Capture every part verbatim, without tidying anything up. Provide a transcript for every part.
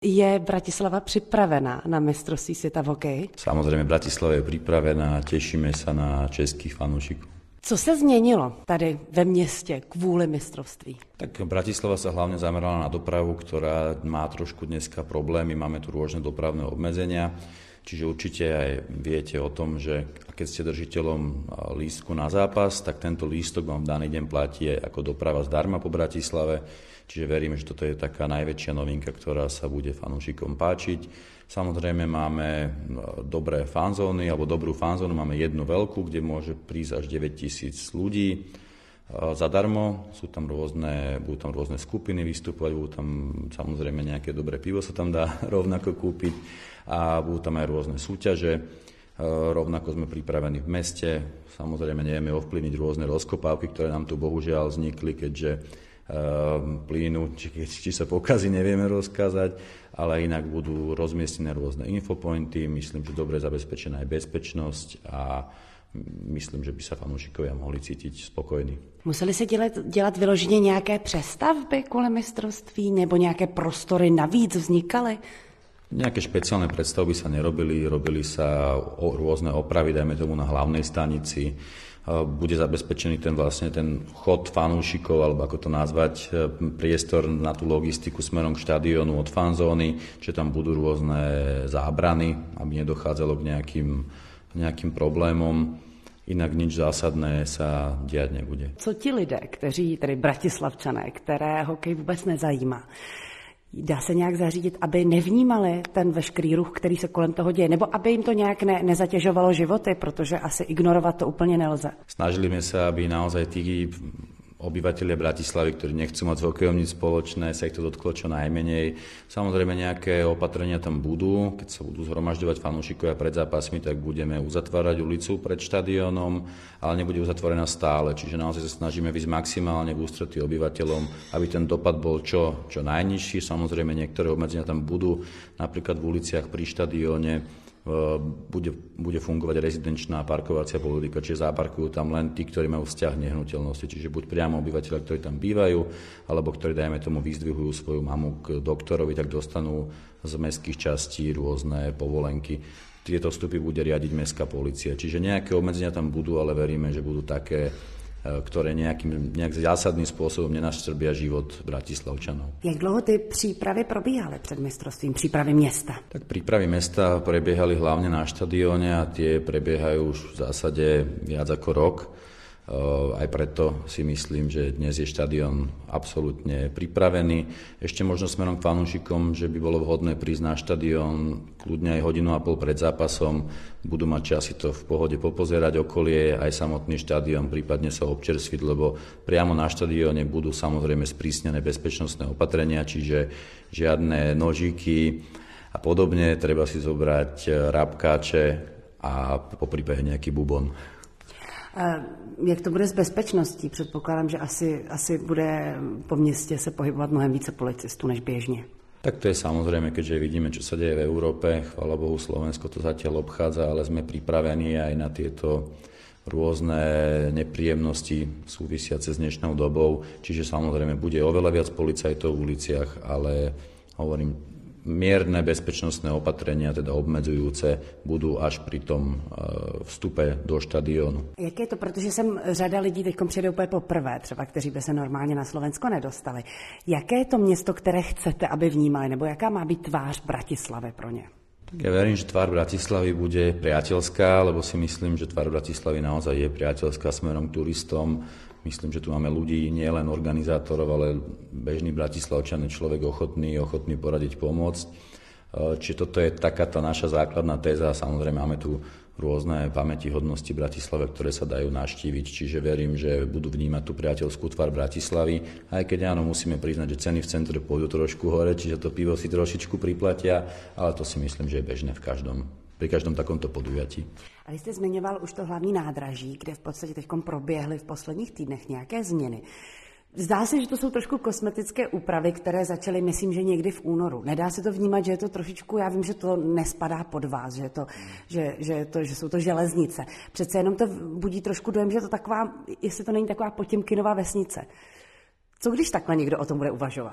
Je Bratislava připravená na mistrovství světa v hokeji? Samozrejme, Bratislava je pripravená a tešíme sa na českých fanúšikov. Co se změnilo tady ve městě kvůli mistrovství? Tak Bratislava sa hlavne zamerala na dopravu, ktorá má trošku dneska problémy. Máme tu rôzne dopravné obmedzenia, čiže určite aj viete o tom, že keď ste držiteľom lístku na zápas, tak tento lístok vám v daný deň platí ako doprava zdarma po Bratislave. Čiže veríme, že toto je taká najväčšia novinka, ktorá sa bude fanúšikom páčiť. Samozrejme máme dobré fanzóny, alebo dobrú fanzónu, máme jednu veľkú, kde môže prísť až deväťtisíc ľudí zadarmo. Sú tam rôzne, budú tam rôzne skupiny vystupovať, budú tam samozrejme nejaké dobré pivo sa tam dá rovnako kúpiť a budú tam aj rôzne súťaže. Rovnako sme pripravení v meste. Samozrejme nevieme ovplyvniť rôzne rozkopávky, ktoré nám tu bohužiaľ vznikli, keďže plynu, či, či sa pokazí, nevieme rozkázať, ale inak budú rozmiestnené rôzne infopointy, myslím, že dobre zabezpečená aj bezpečnosť a myslím, že by sa fanúšikovia mohli cítiť spokojní. Museli se dělat, dělat vyloženě nějaké přestavby kvůli mistrovství nebo nějaké prostory navíc vznikaly? Nejaké špeciálne predstavby sa nerobili, robili sa o, rôzne opravy, dajme tomu na hlavnej stanici. Bude zabezpečený ten vlastne ten chod fanúšikov, alebo ako to nazvať, priestor na tú logistiku smerom k štadiónu od fanzóny, že tam budú rôzne zábrany, aby nedochádzalo k nejakým, nejakým problémom. Inak nič zásadné sa diať nebude. Co ti lidé, kteří, tedy Bratislavčané, které hokej vůbec nezajímá, dá se nějak zařídit, aby nevnímali ten veškerý ruch, který se kolem toho děje, nebo aby jim to nějak ne, nezatěžovalo životy, protože asi ignorovat to úplně nelze. Snažili sme sa, aby naozaj tí obyvatelia Bratislavy, ktorí nechcú mať s hokejom nič spoločné, sa ich to dotklo čo najmenej. Samozrejme nejaké opatrenia tam budú, keď sa budú zhromažďovať fanúšikovia pred zápasmi, tak budeme uzatvárať ulicu pred štadiónom, ale nebude uzatvorená stále, čiže naozaj sa snažíme výsť maximálne v ústretí obyvateľom, aby ten dopad bol čo, čo najnižší. Samozrejme niektoré obmedzenia tam budú, napríklad v uliciach pri štadióne Bude, bude fungovať rezidenčná parkovacia politika, čiže zaparkujú tam len tí, ktorí majú vzťah k nehnuteľnosti, čiže buď priamo obyvateľia, ktorí tam bývajú, alebo ktorí, dajme tomu, vyzdvihujú svoju mamu k doktorovi, tak dostanú z mestských častí rôzne povolenky. Tieto vstupy bude riadiť mestská polícia, čiže nejaké obmedzenia tam budú, ale veríme, že budú také, ktoré nejakým, nejak zásadným spôsobom nenaštrbia život Bratislavčanov. Jak dlouho ty přípravy probíhaly před mistrovstvím, přípravy města? Tak prípravy mesta prebiehali hlavne na štadióne a tie prebiehajú už v zásade viac ako rok. Aj preto si myslím, že dnes je štadión absolútne pripravený. Ešte možno smerom k fanúšikom, že by bolo vhodné prísť na štadión kľudne aj hodinu a pol pred zápasom. Budú mať čas si to v pohode popozerať okolie, aj samotný štadión, prípadne sa občerstviť, lebo priamo na štadióne budú samozrejme sprísnené bezpečnostné opatrenia, čiže žiadne nožíky a podobne. Treba si zobrať rabkáče a poprípade nejaký bubon. Jak to bude s bezpečností? Předpokládám, že asi, asi bude po městě se pohybovat mnohem více policistů než běžně. Tak to je samozrejme, keďže vidíme, čo sa deje v Európe. Chvála Bohu, Slovensko to zatiaľ obchádza, ale sme pripravení aj na tieto rôzne nepríjemnosti súvisiace s dnešnou dobou. Čiže samozrejme bude oveľa viac policajtov v uliciach, ale hovorím, mierne bezpečnostné opatrenia, teda obmedzujúce, budú až pri tom vstupe do štadiónu. Jak je to, protože sem řada lidí teď přijde úplně poprvé, třeba kteří by se normálně na Slovensko nedostali. Jaké je to město, které chcete, aby vnímali, nebo jaká má být tvář Bratislavy pro ně? Tak ja verím, že tvár Bratislavy bude priateľská, lebo si myslím, že tvár Bratislavy naozaj je priateľská smerom k turistom. Myslím, že tu máme ľudí, nie len organizátorov, ale bežný Bratislavčan je človek ochotný, ochotný poradiť, pomôcť. Čiže toto je taká tá naša základná téza. Samozrejme máme tu rôzne pamätihodnosti Bratislave, ktoré sa dajú navštíviť. Čiže verím, že budú vnímať tú priateľskú tvár Bratislavy. Aj keď áno, musíme priznať, že ceny v centre pôjdu trošku hore, čiže to pivo si trošičku priplatia, ale to si myslím, že je bežné v každom, pri každom takomto podujatí. A vy jste zmiňoval už to hlavní nádraží, kde v podstatě teď proběhly v posledních týdnech nějaké změny. Zdá se, že to jsou trošku kosmetické úpravy, které začaly, myslím, že někdy v únoru. Nedá se to vnímat, že je to trošičku, já vím, že to nespadá pod vás, že, to, že, že, to, že jsou to železnice. Přece jenom to budí trošku dojem, že je to taková, jestli to není taková Potěmkinová vesnice. Co když takhle někdo o tom bude uvažovat?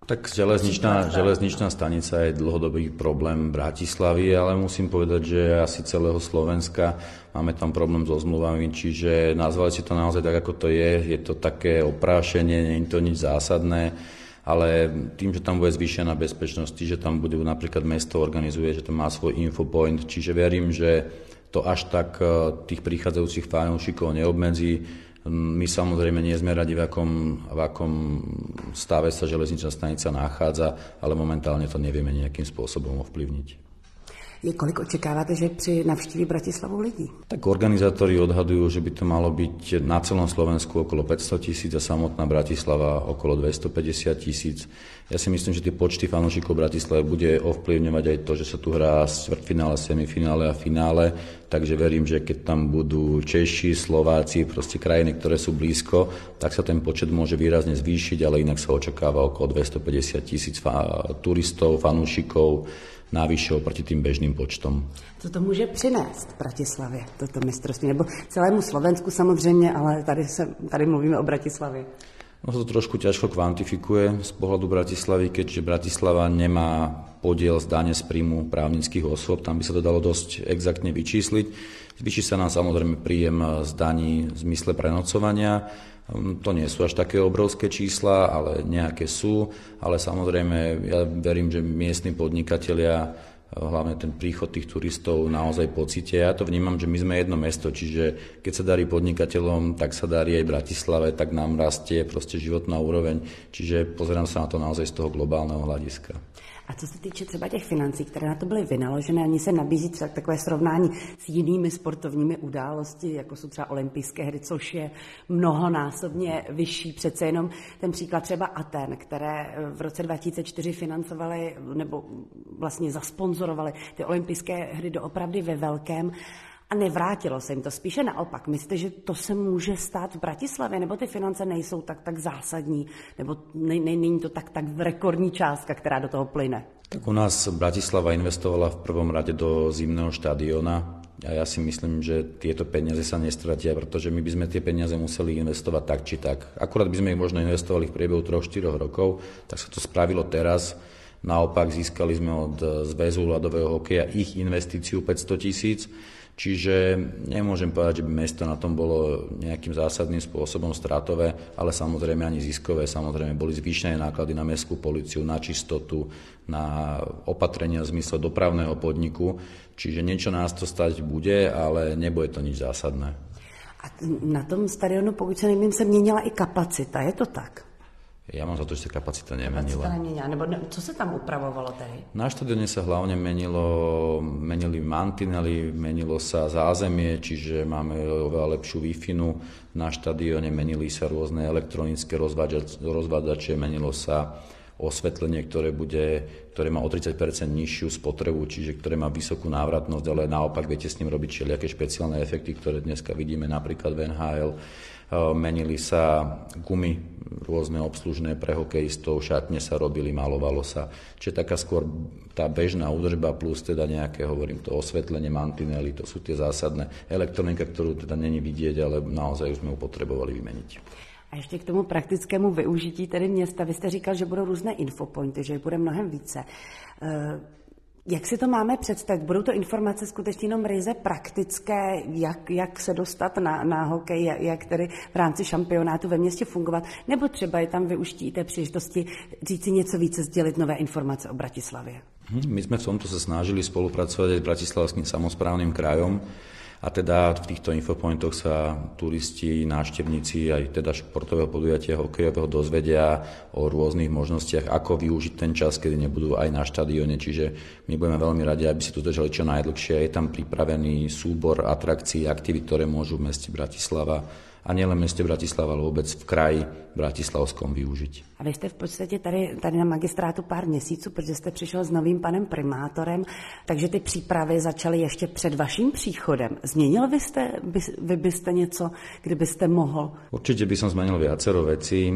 Tak železničná, železničná stanica je dlhodobý problém Bratislavy, ale musím povedať, že asi celého Slovenska. Máme tam problém so zmluvami, čiže nazvali si to naozaj tak, ako to je. Je to také oprášenie, nie je to nič zásadné, ale tým, že tam bude zvýšená bezpečnosť, že tam bude napríklad mesto organizuje, že to má svoj infopoint, čiže verím, že to až tak tých prichádzajúcich fanúšikov neobmedzí. My samozrejme nie sme radi, v akom, v akom stave sa železničná stanica nachádza, ale momentálne to nevieme nejakým spôsobom ovplyvniť. Je kolik očekáváte, že při navštíví Bratislavu lidí? Tak organizátori odhadujú, že by to malo byť na celom Slovensku okolo päťsto tisíc a samotná Bratislava okolo dvestopäťdesiat tisíc. Ja si myslím, že tie počty fanúšikov Bratislavy bude ovplyvňovať aj to, že sa tu hrá štvrťfinále, semifinále a finále, takže verím, že keď tam budú Češi, Slováci, proste krajiny, ktoré sú blízko, tak sa ten počet môže výrazne zvýšiť, ale inak sa očakáva okolo dvestopäťdesiat tisíc fa- turistov, fanúšikov, návyššie oproti tým bežným počtom. Co to může přinést Bratislavě, toto mistrovství? Nebo celému Slovensku samozřejmě, ale tady, se, tady mluvíme o Bratislavě. No to trošku ťažko kvantifikuje z pohľadu Bratislavy, keďže Bratislava nemá podiel z dane z príjmu právnických osôb, tam by sa to dalo dosť exaktne vyčísliť. Zvýši sa nám samozrejme príjem z daní v zmysle prenocovania. To nie sú až také obrovské čísla, ale nejaké sú, ale samozrejme ja verím, že miestni podnikatelia, hlavne ten príchod tých turistov naozaj pocítia. Ja to vnímam, že my sme jedno mesto, čiže keď sa darí podnikateľom, tak sa darí aj Bratislave, tak nám rastie proste životná úroveň, čiže pozerám sa na to naozaj z toho globálneho hľadiska. A co se týče třeba těch financí, které na to byly vynaložené, ani se nabízí třeba takové srovnání s jinými sportovními události, jako jsou třeba olympijské hry, což je mnohonásobně vyšší. Přece jenom ten příklad třeba Aten, které v roce dva tisíce čtyři financovaly nebo vlastně zasponzorovaly ty olympijské hry doopravdy ve velkém. A nevrátilo se jim to. Spíše naopak. Myslíte, že to se může stát v Bratislavě, nebo ty finance nejsou tak, tak zásadní, nebo ne, ne, není to tak, tak rekordní částka, která do toho plyne? Tak u nás Bratislava investovala v prvom rade do zimného štadióna a ja si myslím, že tieto peniaze sa nestratia, pretože my by sme tie peniaze museli investovať tak či tak. Akurát by sme ich možno investovali v priebehu troch štyroch rokov, tak sa to spravilo teraz. Naopak získali sme od Zväzu ľadového hokeja ich investíciu päťsto tisíc. Čiže nemôžem povedať, že by mesto na tom bolo nejakým zásadným spôsobom stratové, ale samozrejme ani ziskové. Samozrejme boli zvýšené náklady na mestskú políciu, na čistotu, na opatrenia v zmysle dopravného podniku. Čiže niečo nás to stať bude, ale nebude to nič zásadné. A na tom stadionu, pokud se nevím, se měnila i kapacita, je to tak? Ja mám za to, že sa kapacita nemenila. Kapacita nemenila, nebo ne, co sa tam upravovalo tedy? Na štadióne sa hlavne menilo, menili mantinely, menilo sa zázemie, čiže máme oveľa lepšiu Wi-Fi-nu na štadióne, menili sa rôzne elektronické rozvádzače, menilo sa osvetlenie, ktoré, bude, ktoré má o tridsať percent nižšiu spotrebu, čiže ktoré má vysokú návratnosť, ale naopak viete s ním robiť všelijaké špeciálne efekty, ktoré dneska vidíme napríklad v en há el. Menili sa gumy rôzne obslužné pre hokejistov, šatne sa robili, malovalo sa. Čiže taká skôr tá bežná údržba plus teda nejaké, hovorím to, osvetlenie, mantinely, to sú tie zásadné. Elektronika, ktorú teda není vidieť, ale naozaj už sme ju potrebovali vymeniť. A ještě k tomu praktickému využití tedy města. Vy jste říkal, že budou různé infopointy, že jich bude mnohem více. Jak si to máme představit? Budou to informace skutečně jenom ryze praktické, jak, jak se dostat na, na hokej, jak, jak tedy v rámci šampionátu ve městě fungovat, nebo třeba je tam využití té příležitosti říct si něco více, sdělit nové informace o Bratislavě? My sme v tomto sa snažili spolupracovať aj s bratislavským samosprávnym krajom, a teda v týchto infopointoch sa turisti, návštevníci aj teda športového podujatia hokejového dozvedia o rôznych možnostiach, ako využiť ten čas, kedy nebudú aj na štadióne. Čiže my budeme veľmi radi, aby si tu držali čo najdlhšie. Je tam pripravený súbor atrakcií, aktivít, ktoré môžu v meste Bratislava a nielen v meste Bratislava, ale vôbec v kraji bratislavskom využiť. A vy jste v podstatě tady, tady na magistrátu pár měsíců, protože jste přišel s novým panem primátorem, takže ty přípravy začaly ještě před vaším příchodem. Změnil vy, jste, by, vy byste něco, kdybyste mohl? Určite by som zmenil viacero vecí,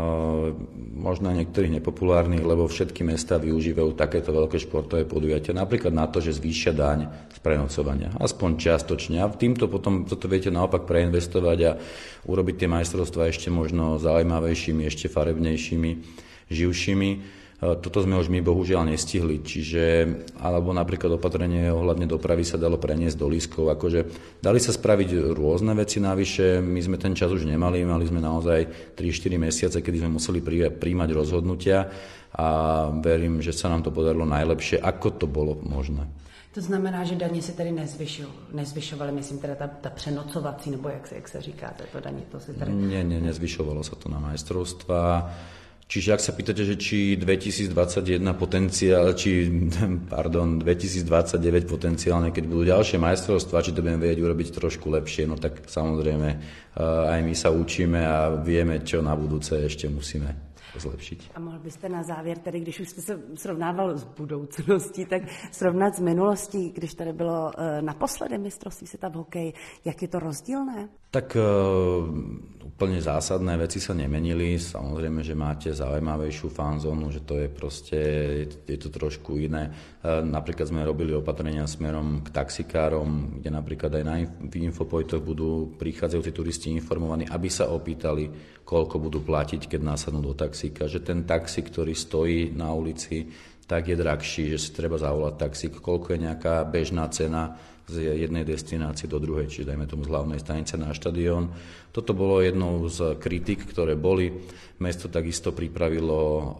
možno niektorých nepopulárnych, lebo všetky mestá využívajú takéto veľké športové podujatia, napríklad na to, že zvýšia daň z prenocovania, aspoň čiastočne. A týmto potom toto viete naopak preinvestovať a urobiť tie majstrovstvá ešte možno zaujímavejšími, ešte farebnejšími. živšími. Toto sme už my bohužiaľ nestihli, čiže, alebo napríklad opatrenie ohľadne dopravy sa dalo preniesť do lístkov, akože dali sa spraviť rôzne veci navyše, my sme ten čas už nemali, mali sme naozaj tri štyri mesiace, kedy sme museli príjmať rozhodnutia a verím, že sa nám to podarilo najlepšie, ako to bolo možné. To znamená, že daně se tedy nezvyšovaly, myslím teda ta, ta přenocovací, nebo jak se, jak se říká, to daně, to se tady... Nie, nie, nezvyšovalo sa to na majstrovstvá. Čiže ak sa pýtate, že či dvetisícdvadsaťjeden potenciál, či pardon, dvetisícdvadsaťdeväť potenciálne, keď budú ďalšie majstrovstvá, či to budeme vedieť urobiť trošku lepšie, no tak samozrejme aj my sa učíme a vieme, čo na budúce ešte musíme zlepšiť. A mohl byste na závěr, tedy když už jste se srovnával s budoucností, tak srovnat s minulostí, když tady bylo naposledy mistrovství světa v hokeji, jak je to rozdílné? Tak uh, úplne zásadné veci sa nemenili. Samozrejme, že máte zaujímavejšiu fanzónu, že to je proste, je to trošku iné. Uh, napríklad sme robili opatrenia smerom k taxikárom, kde napríklad aj na infopointoch budú prichádzajúci turisti informovaní, aby sa opýtali, koľko budú platiť, keď nasadnú do taxíka. Že ten taxík, ktorý stojí na ulici, tak je drahší, že si treba zavolať taxík, koľko je nejaká bežná cena z jednej destinácie do druhej, čiže dajme tomu z hlavnej stanice na štadión. Toto bolo jednou z kritik, ktoré boli. Mesto takisto pripravilo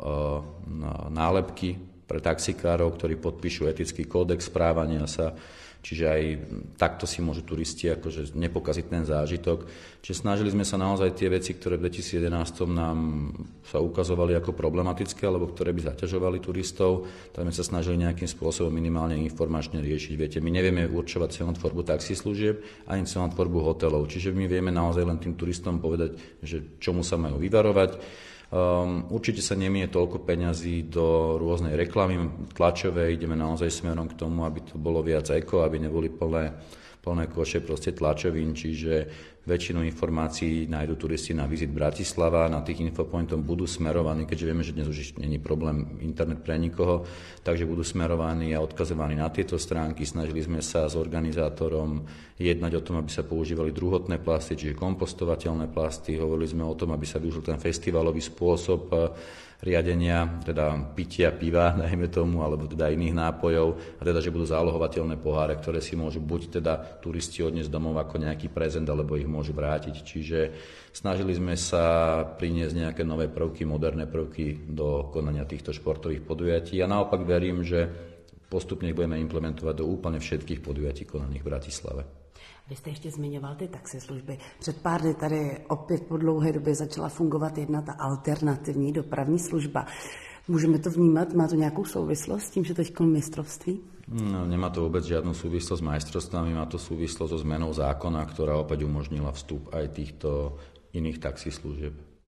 nálepky pre taxikárov, ktorí podpíšu etický kódex správania sa, čiže aj takto si môžu turisti akože nepokaziť ten zážitok. Čiže snažili sme sa naozaj tie veci, ktoré v dvetisíc jedenásť nám sa ukazovali ako problematické, alebo ktoré by zaťažovali turistov, tak sme sa snažili nejakým spôsobom minimálne informačne riešiť. Viete, my nevieme určovať cenotvorbu taxislužieb ani cenotvorbu hotelov, čiže my vieme naozaj len tým turistom povedať, že čomu sa majú vyvarovať. Um, určite sa nemie toľko peňazí do rôznej reklamy tlačovej, ideme naozaj smerom k tomu, aby to bolo viac eko, aby neboli plné, plné koše proste tlačovín, čiže väčšinu informácií nájdú turisti na Visit Bratislava, na tých infopointoch budú smerovaní, keďže vieme, že dnes už nie je problém internet pre nikoho, takže budú smerovaní a odkazovaní na tieto stránky. Snažili sme sa s organizátorom jednať o tom, aby sa používali druhotné plasty, čiže kompostovateľné plasty. Hovorili sme o tom, aby sa využil ten festivalový spôsob riadenia, teda pitia piva, dajme tomu, alebo teda iných nápojov, a teda, že budú zálohovateľné poháre, ktoré si môžu buď teda turisti odniesť domov ako nejaký prezent, alebo ich môžu vrátiť. Čiže snažili sme sa priniesť nejaké nové prvky, moderné prvky do konania týchto športových podujatí a naopak verím, že postupne ich budeme implementovať do úplne všetkých podujatí konaných v Bratislave. Vy jste ještě zmiňoval ty taxislužby. Před pár dny tady opět po dlouhé době začala fungovat jedna ta alternativní dopravní služba. Můžeme to vnímat? Má to nějakou souvislost s tím, že teď mistrovství? No, nemá to vôbec žiadnu súvislosť s majstrovstvami, má to súvislosť so zmenou zákona, ktorá opäť umožnila vstup aj týchto iných taxislúžieb.